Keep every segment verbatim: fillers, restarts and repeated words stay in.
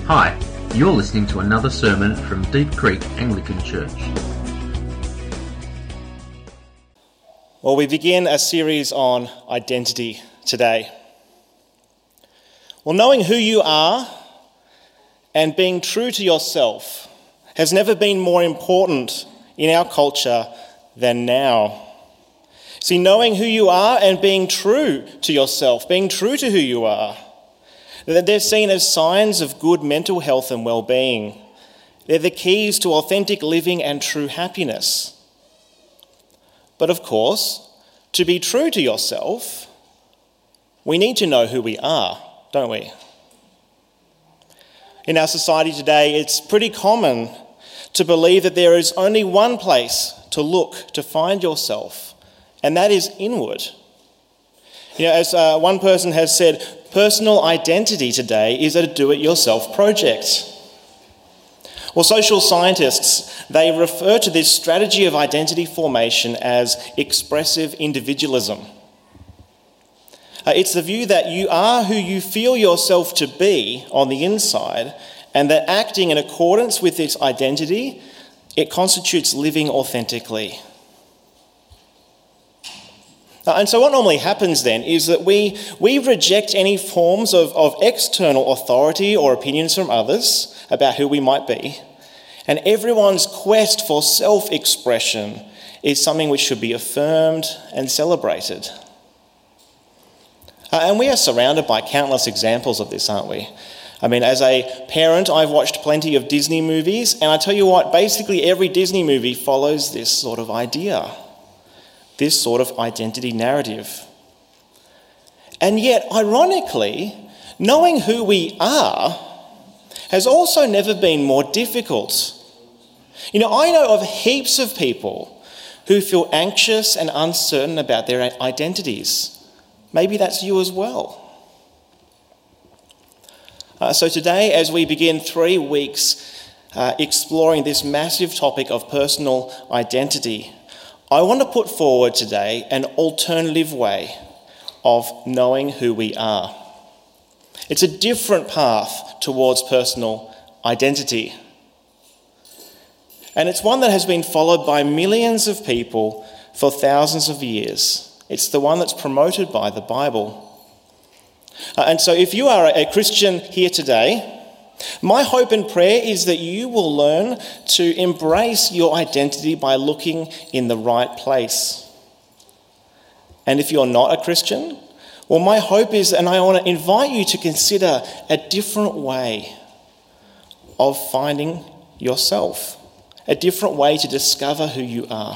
Hi, you're listening to another sermon from Deep Creek Anglican Church. Well, we begin a series on identity today. Well, knowing who you are and being true to yourself has never been more important in our culture than now. See, knowing who you are and being true to yourself, being true to who you are, that they're seen as signs of good mental health and well-being. They're the keys to authentic living and true happiness. But of course, to be true to yourself, we need to know who we are, don't we? In our society today, it's pretty common to believe that there is only one place to look to find yourself, and that is inward. You know, as uh, one person has said, personal identity today is a do-it-yourself project. Well, social scientists, they refer to this strategy of identity formation as expressive individualism. Uh, it's the view that you are who you feel yourself to be on the inside, and that acting in accordance with this identity, it constitutes living authentically. Uh, and so what normally happens then is that we, we reject any forms of, of external authority or opinions from others about who we might be. And everyone's quest for self-expression is something which should be affirmed and celebrated. Uh, and we are surrounded by countless examples of this, aren't we? I mean, as a parent, I've watched plenty of Disney movies, and I tell you what, basically every Disney movie follows this sort of idea. This sort of identity narrative. And yet, ironically, knowing who we are has also never been more difficult. You know, I know of heaps of people who feel anxious and uncertain about their identities. Maybe that's you as well. Uh, so today, as we begin three weeks uh, exploring this massive topic of personal identity, I want to put forward today an alternative way of knowing who we are. It's a different path towards personal identity. And it's one that has been followed by millions of people for thousands of years. It's the one that's promoted by the Bible. Uh, and so if you are a Christian here today, my hope and prayer is that you will learn to embrace your identity by looking in the right place. And if you're not a Christian, well, my hope is, and I want to invite you to consider a different way of finding yourself, a different way to discover who you are.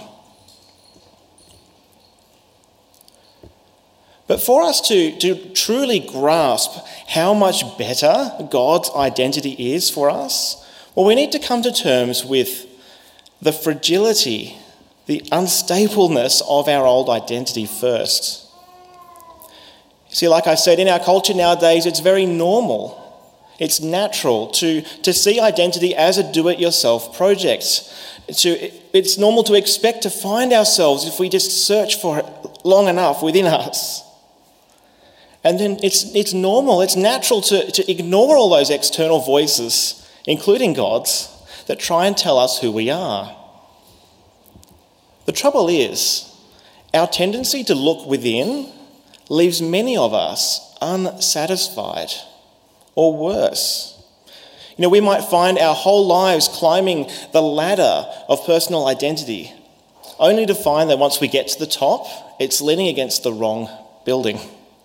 But for us to, to truly grasp how much better God's identity is for us, well, we need to come to terms with the fragility, the unstableness of our old identity first. See, like I said, in our culture nowadays, it's very normal. It's natural to, to see identity as a do-it-yourself project. To, it's normal to expect to find ourselves if we just search for it long enough within us. And then it's it's normal, it's natural to, to ignore all those external voices, including God's, that try and tell us who we are. The trouble is, our tendency to look within leaves many of us unsatisfied, or worse. You know, we might find our whole lives climbing the ladder of personal identity, only to find that once we get to the top, it's leaning against the wrong building.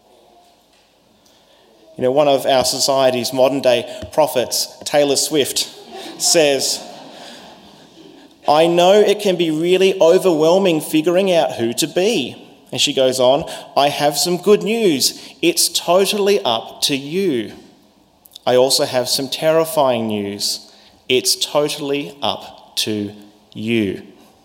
You know, one of our society's modern-day prophets, Taylor Swift, says, "I know it can be really overwhelming figuring out who to be." And she goes on, "I have some good news. It's totally up to you. I also have some terrifying news. It's totally up to you."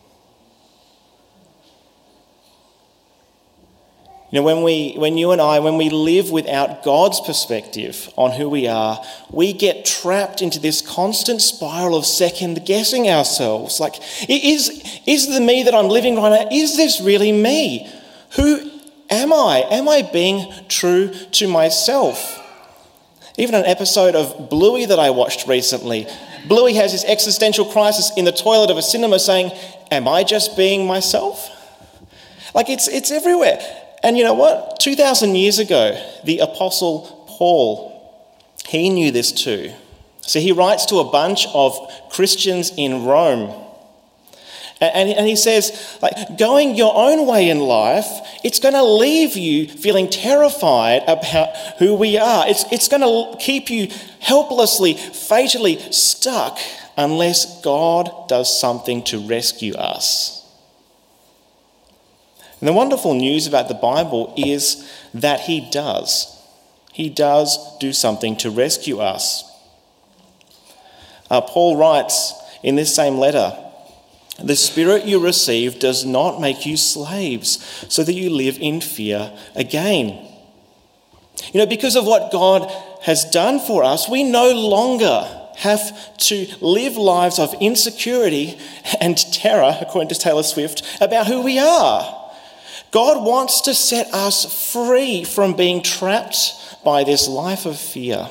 You know, when we, when you and I, when we live without God's perspective on who we are, we get trapped into this constant spiral of second-guessing ourselves. Like, is, is the me that I'm living right now, is this really me? Who am I? Am I being true to myself? Even an episode of Bluey that I watched recently. Bluey has this existential crisis in the toilet of a cinema saying, am I just being myself? Like it's it's everywhere. And you know what? two thousand years ago, the Apostle Paul, he knew this too. So he writes to a bunch of Christians in Rome. And, and he says, like, going your own way in life, it's going to leave you feeling terrified about who we are. It's, it's going to keep you helplessly, fatally stuck unless God does something to rescue us. And the wonderful news about the Bible is that he does. He does do something to rescue us. Uh, Paul writes in this same letter, the Spirit you receive does not make you slaves so that you live in fear again. You know, because of what God has done for us, we no longer have to live lives of insecurity and terror, according to Taylor Swift, about who we are. God wants to set us free from being trapped by this life of fear.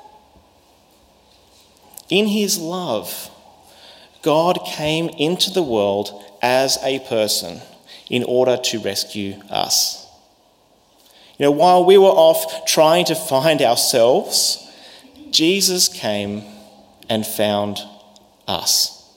In his love, God came into the world as a person in order to rescue us. You know, while we were off trying to find ourselves, Jesus came and found us.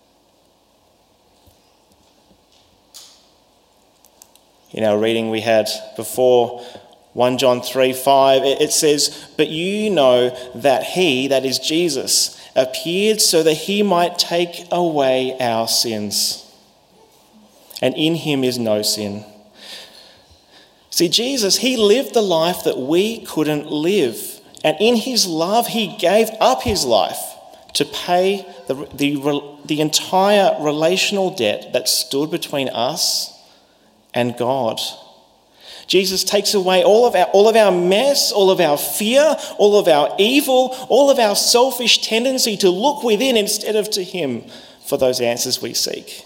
In our reading we had before, First John three five, it says, but you know that he, that is Jesus, appeared so that he might take away our sins. And in him is no sin. See, Jesus, he lived the life that we couldn't live. And in his love, he gave up his life to pay the, the, the entire relational debt that stood between us and God. Jesus takes away all of our all of our mess, all of our fear, all of our evil, all of our selfish tendency to look within instead of to him for those answers we seek.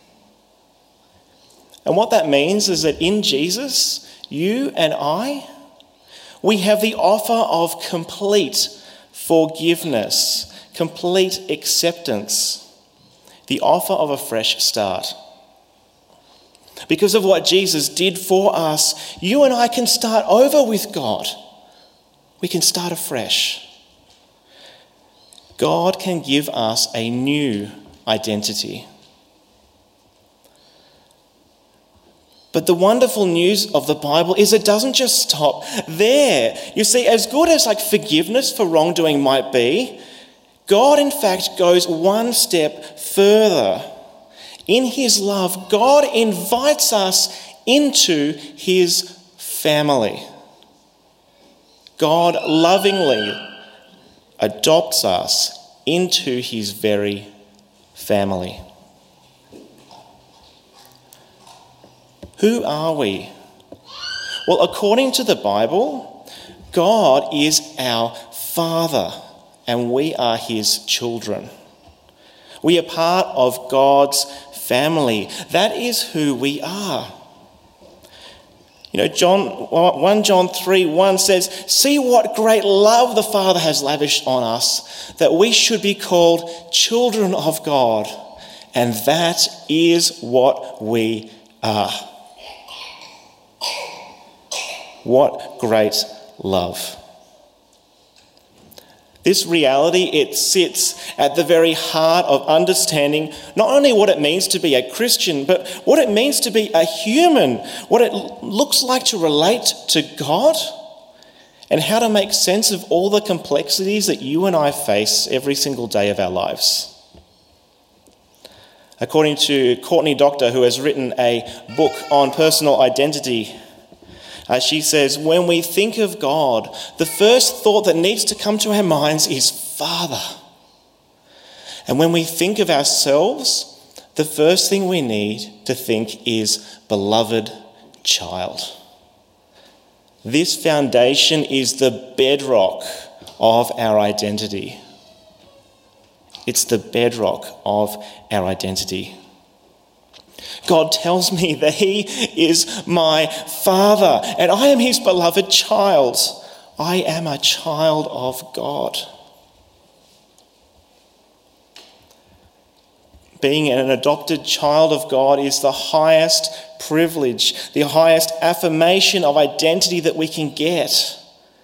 And what that means is that in Jesus, you and I, we have the offer of complete forgiveness, complete acceptance, the offer of a fresh start. Because of what Jesus did for us, you and I can start over with God. We can start afresh. God can give us a new identity. But the wonderful news of the Bible is it doesn't just stop there. You see, as good as like forgiveness for wrongdoing might be, God in fact goes one step further. In his love, God invites us into his family. God lovingly adopts us into his very family. Who are we? Well, according to the Bible, God is our Father and we are his children. We are part of God's family. That is who we are. You know, John First John three one says, see what great love the Father has lavished on us, that we should be called children of God. And that is what we are. What great love. This reality, it sits at the very heart of understanding not only what it means to be a Christian, but what it means to be a human, what it looks like to relate to God, and how to make sense of all the complexities that you and I face every single day of our lives. According to Courtney Doctor, who has written a book on personal identity, Uh, she says, when we think of God, the first thought that needs to come to our minds is Father. And when we think of ourselves, the first thing we need to think is beloved child. This foundation is the bedrock of our identity. It's the bedrock of our identity. God tells me that he is my Father and I am his beloved child. I am a child of God. Being an adopted child of God is the highest privilege, the highest affirmation of identity that we can get.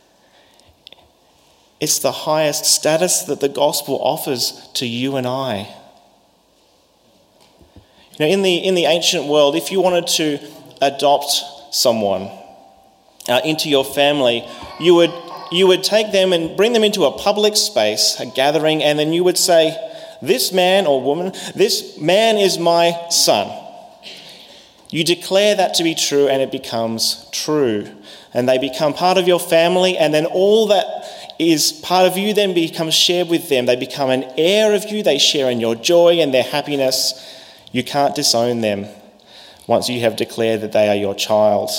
It's the highest status that the gospel offers to you and I. You know, in the in the ancient world, if you wanted to adopt someone uh, into your family, you would you would take them and bring them into a public space, a gathering, and then you would say, "This man or woman, this man is my son." You declare that to be true, and it becomes true, and they become part of your family, and then all that is part of you then becomes shared with them. They become an heir of you. They share in your joy and their happiness. You can't disown them once you have declared that they are your child.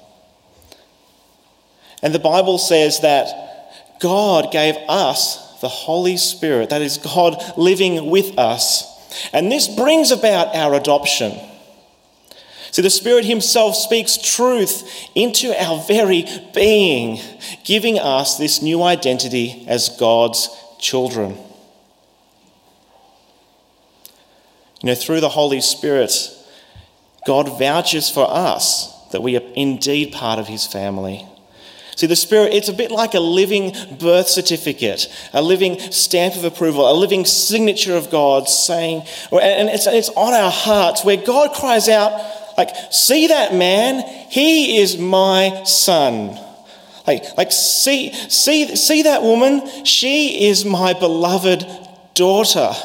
And the Bible says that God gave us the Holy Spirit, that is God living with us. And this brings about our adoption. So the Spirit himself speaks truth into our very being, giving us this new identity as God's children. You know, through the Holy Spirit, God vouches for us that we are indeed part of his family. See, the Spirit, it's a bit like a living birth certificate, a living stamp of approval, a living signature of God saying, and it's, it's on our hearts where God cries out, like, see that man? He is my son. Like, like see, see, see that woman? She is my beloved daughter.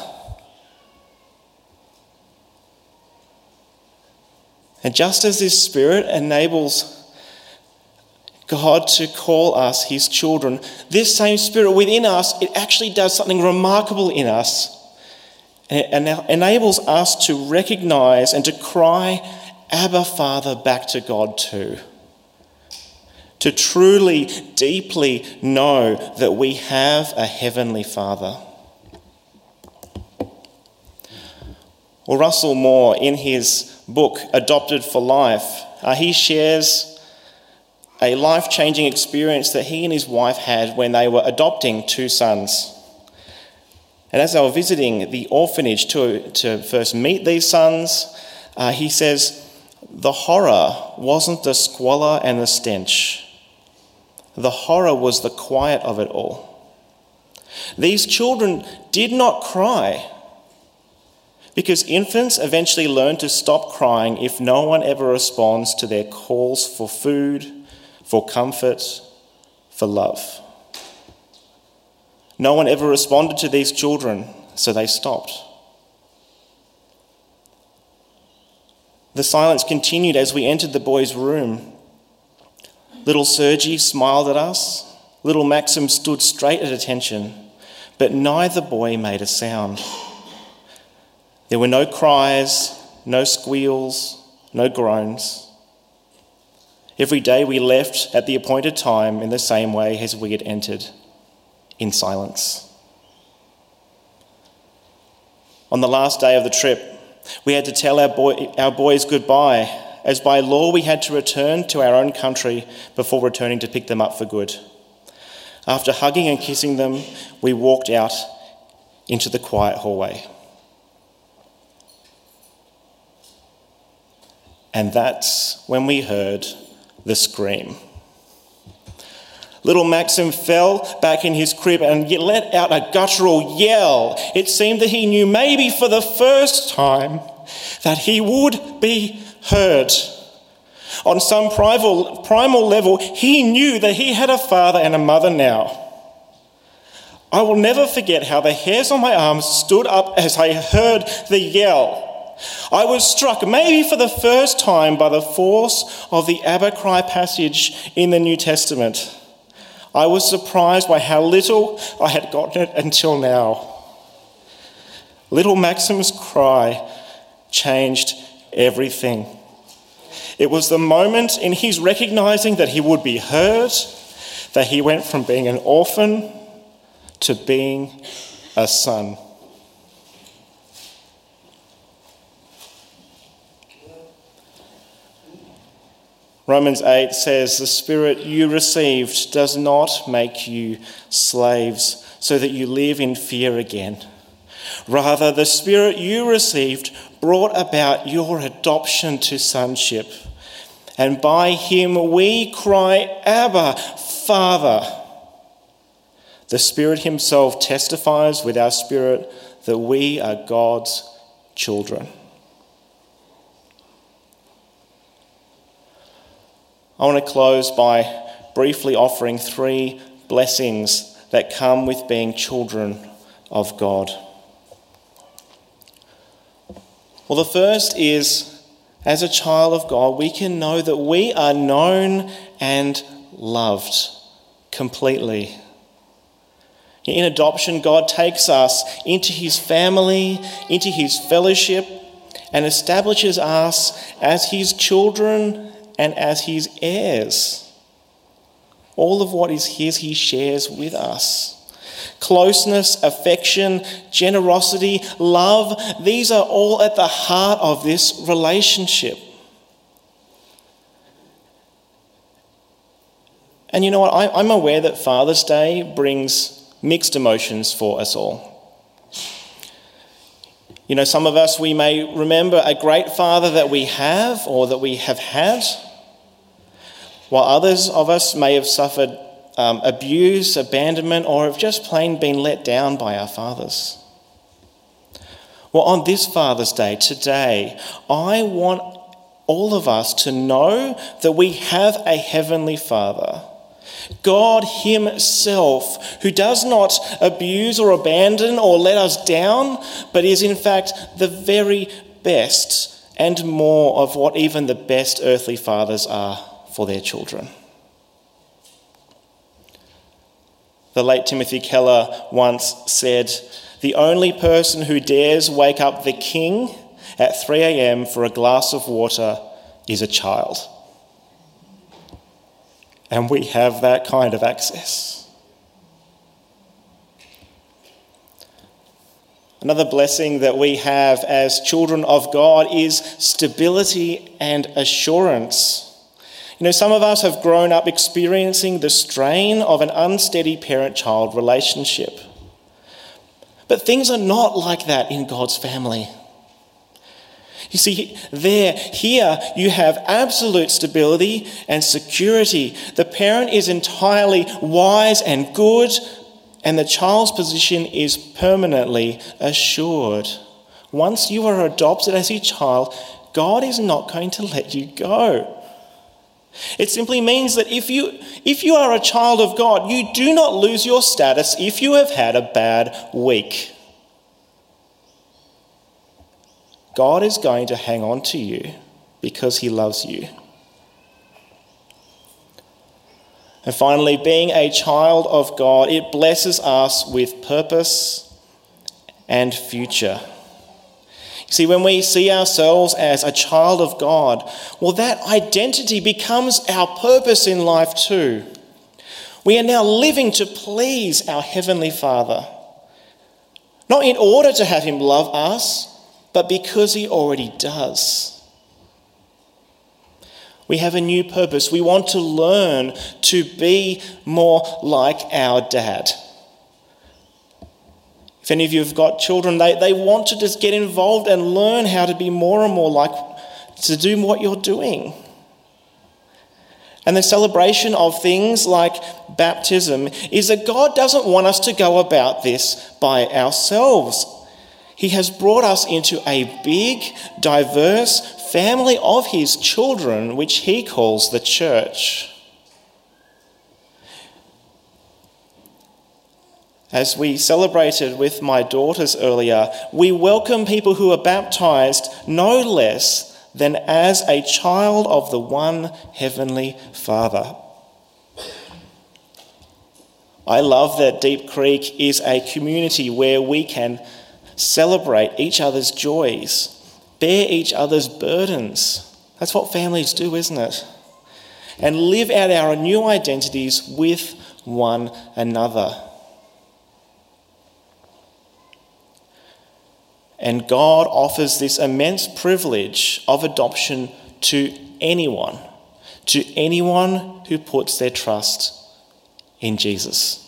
And just as this Spirit enables God to call us his children, this same Spirit within us, it actually does something remarkable in us. And it enables us to recognize and to cry, Abba, Father, back to God too. To truly, deeply know that we have a heavenly Father. Well, Russell Moore, in his book, Adopted for Life, uh, he shares a life-changing experience that he and his wife had when they were adopting two sons. And as they were visiting the orphanage to, to first meet these sons, uh, he says, the horror wasn't the squalor and the stench. The horror was the quiet of it all. These children did not cry because infants eventually learn to stop crying if no one ever responds to their calls for food, for comfort, for love. No one ever responded to these children, so they stopped. The silence continued as we entered the boys' room. Little Sergi smiled at us. Little Maxim stood straight at attention, but neither boy made a sound. There were no cries, no squeals, no groans. Every day we left at the appointed time in the same way as we had entered, in silence. On the last day of the trip, we had to tell our, boy, our boys goodbye, as by law we had to return to our own country before returning to pick them up for good. After hugging and kissing them, we walked out into the quiet hallway. And that's when we heard the scream. Little Maxim fell back in his crib and let out a guttural yell. It seemed that he knew, maybe for the first time, that he would be heard. On some primal, primal level, he knew that he had a father and a mother now. I will never forget how the hairs on my arms stood up as I heard the yell. I was struck, maybe for the first time, by the force of the Abba cry passage in the New Testament. I was surprised by how little I had gotten it until now. Little Maxim's cry changed everything. It was the moment in his recognizing that he would be heard, that he went from being an orphan to being a son. Romans eight says, the Spirit you received does not make you slaves so that you live in fear again. Rather, the Spirit you received brought about your adoption to sonship. And by him we cry, Abba, Father. The Spirit himself testifies with our spirit that we are God's children. I want to close by briefly offering three blessings that come with being children of God. Well, the first is, as a child of God, we can know that we are known and loved completely. In adoption, God takes us into his family, into his fellowship, and establishes us as his children and as his heirs. All of what is his, he shares with us. Closeness, affection, generosity, love, these are all at the heart of this relationship. And you know what? I, I'm aware that Father's Day brings mixed emotions for us all. You know, some of us, we may remember a great father that we have or that we have had, while others of us may have suffered um, abuse, abandonment, or have just plain been let down by our fathers. Well, on this Father's Day, today, I want all of us to know that we have a heavenly Father, God himself, who does not abuse or abandon or let us down, but is in fact the very best and more of what even the best earthly fathers are for their children. The late Timothy Keller once said, "The only person who dares wake up the king at three a.m. for a glass of water is a child." And we have that kind of access. Another blessing that we have as children of God is stability and assurance. You know, some of us have grown up experiencing the strain of an unsteady parent-child relationship. But things are not like that in God's family. You see, there, here, you have absolute stability and security. The parent is entirely wise and good, and the child's position is permanently assured. Once you are adopted as a child, God is not going to let you go. It simply means that if you, if you are a child of God, you do not lose your status if you have had a bad week. God is going to hang on to you because he loves you. And finally, being a child of God, it blesses us with purpose and future. You see, when we see ourselves as a child of God, well, that identity becomes our purpose in life too. We are now living to please our Heavenly Father, not in order to have him love us, but because he already does. We have a new purpose. We want to learn to be more like our dad. If any of you have got children, they, they want to just get involved and learn how to be more and more like, to do what you're doing. And the celebration of things like baptism is that God doesn't want us to go about this by ourselves. He has brought us into a big, diverse family of his children, which he calls the church. As we celebrated with my daughters earlier, we welcome people who are baptized no less than as a child of the one heavenly Father. I love that Deep Creek is a community where we can celebrate each other's joys, bear each other's burdens. That's what families do, isn't it? And live out our new identities with one another. And God offers this immense privilege of adoption to anyone, to anyone who puts their trust in Jesus.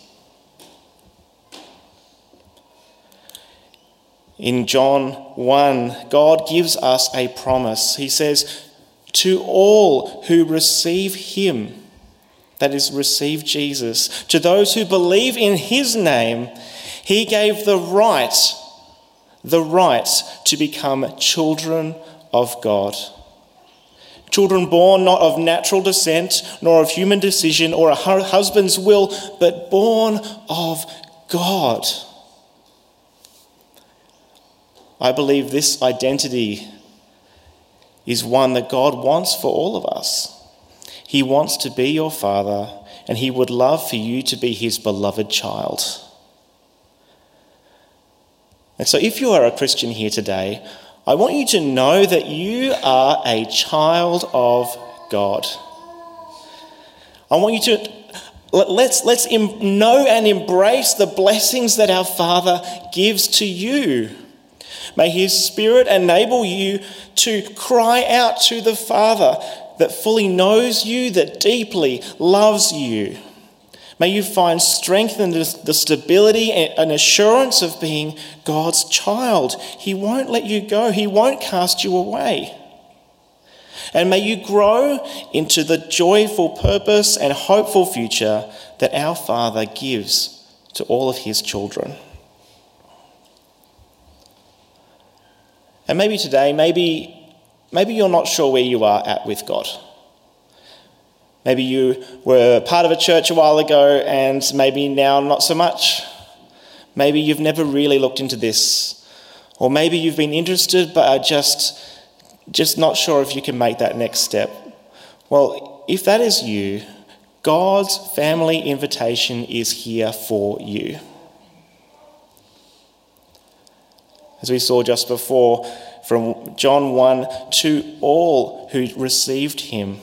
In John one, God gives us a promise. He says, to all who receive him, that is, receive Jesus, to those who believe in his name, he gave the right, the right to become children of God. Children born not of natural descent, nor of human decision or a husband's will, but born of God. I believe this identity is one that God wants for all of us. He wants to be your Father, and he would love for you to be his beloved child. And so if you are a Christian here today, I want you to know that you are a child of God. I want you to let's let's know and embrace the blessings that our Father gives to you. May his Spirit enable you to cry out to the Father that fully knows you, that deeply loves you. May you find strength in the stability and assurance of being God's child. He won't let you go. He won't cast you away. And may you grow into the joyful purpose and hopeful future that our Father gives to all of his children. And maybe today, maybe, maybe you're not sure where you are at with God. Maybe you were part of a church a while ago and maybe now not so much. Maybe you've never really looked into this. Or maybe you've been interested but are just, just not sure if you can make that next step. Well, if that is you, God's family invitation is here for you. As we saw just before from John one, to all who received him,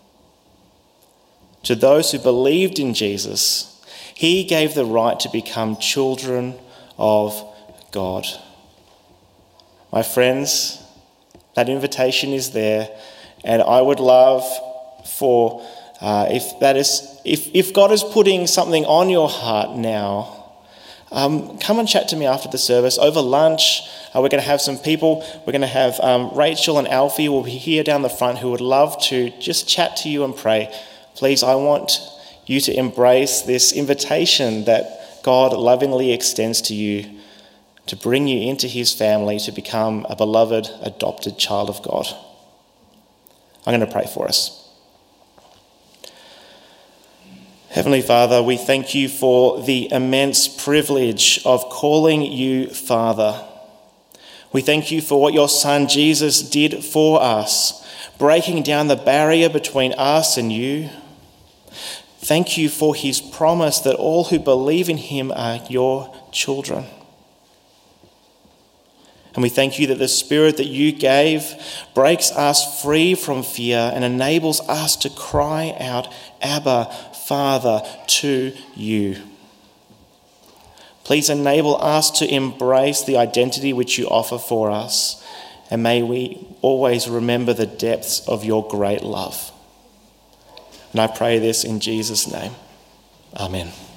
to those who believed in Jesus, he gave the right to become children of God. My friends, that invitation is there, and I would love for uh, if that is if if God is putting something on your heart now. Um, come and chat to me after the service. Over lunch, uh, we're going to have some people. We're going to have um, Rachel and Alfie will be here down the front who would love to just chat to you and pray. Please, I want you to embrace this invitation that God lovingly extends to you to bring you into his family, to become a beloved, adopted child of God. I'm going to pray for us. Heavenly Father, we thank you for the immense privilege of calling you Father. We thank you for what your Son Jesus did for us, breaking down the barrier between us and you. Thank you for his promise that all who believe in him are your children. And we thank you that the Spirit that you gave breaks us free from fear and enables us to cry out, Abba, Father, to you. Please enable us to embrace the identity which you offer for us, and may we always remember the depths of your great love. And I pray this in Jesus' name. Amen.